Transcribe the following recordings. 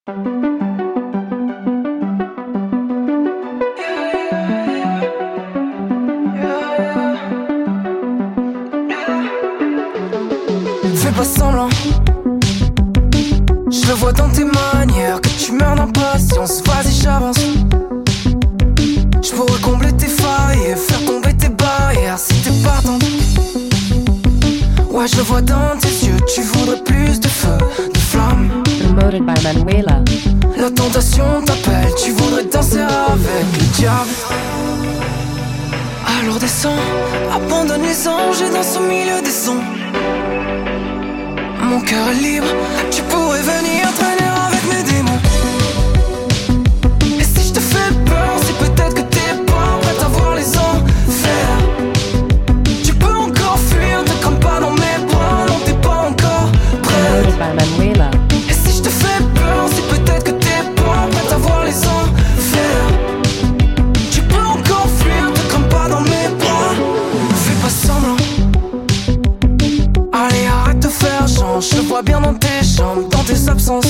Fais pas semblant, je le vois dans tes manières que tu meurs d'impatience. Vas-y, j'avance. Je pourrais combler tes failles et faire tomber tes barrières si t'es partant. Ouais, je le vois dans tes yeux, tu voudrais plus de feu, de flamme. Promoted by Manuela. La tentation t'appelle, tu voudrais danser avec le diable. Alors descends, abandonne les anges et danse au milieu des sons. Mon cœur est libre, tu pourrais venir traîner avec mes démons. Et si je te fais peur, c'est peut-être que t'es pas prête à voir les enfers. Tu peux encore fuir, te crame pas dans mes bras, non t'es pas encore prête. Promoted by Manuela. Et si je te fais peur, c'est peut-être que t'es pas prête à voir les enfers. Tu peux encore fuir, te crame pas dans mes bras. Fais pas semblant. Allez, arrête de faire genre, je le vois bien dans tes jambes, dans tes absences.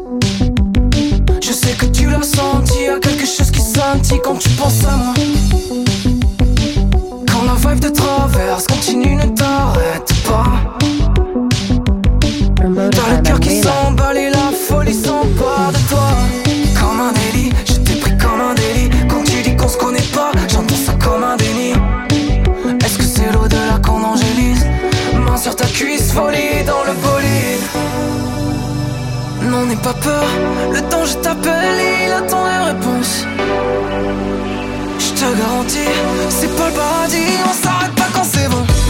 Je sais que tu l'as senti, y'a quelque chose qui scintille quand tu penses à moi. Quand la vibe de traverse continue, ne t'arrête pas. Promoted T'as le by cœur qui Manuela. s'emballe et la folie s'empare de toi. Comme un délit, je t'ai pris comme un délit. Quand tu dis qu'on se connaît pas, j'entends ça comme un déni. Est-ce que c'est l'au-delà qu'on angélise? Main sur ta cuisse, folie dans le bolide. Non, n'aie pas peur, le danger t'appelle et il attend les réponses. Je te garantis, c'est pas le paradis, on s'arrête pas quand c'est bon.